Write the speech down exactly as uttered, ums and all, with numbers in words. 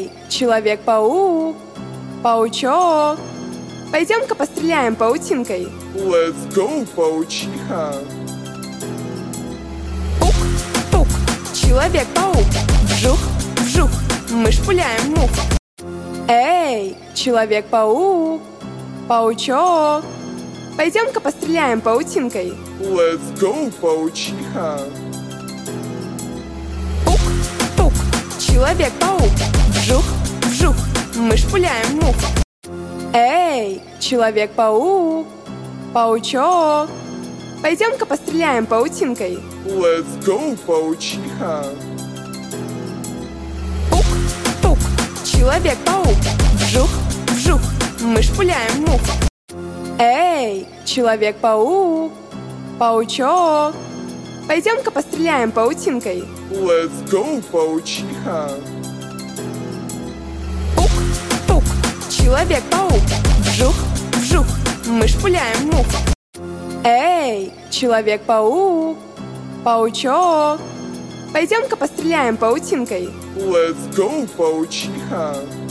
Эй, Человек-паук, паучок, пойдем-ка постреляем паутинкой. Let's go, паучиха. Пук-пук, Человек-паук, вжух, вжух, мы шпуляем мух. Эй, Человек-паук, паучок, пойдем-ка постреляем паутинкой. Let's go, паучиха. Пук-пук, Человек-паук, вжух, вжух, мы шпуляем мух. Эй, Человек-паук, паучок, пойдем-ка постреляем паутинкой. Let's go, паучиха. Пук-пук, Человек-паук, вжух, вжух, мы шпуляем мух. Эй, Человек-паук, паучок, пойдем-ка постреляем паутинкой. Let's go, паучиха. Пук-пук, Человек-паук, вжух, вжух, мы шпуляем мух. Эй, Человек-паук, паучок, пойдем-ка постреляем паутинкой. Let's go, паучиха.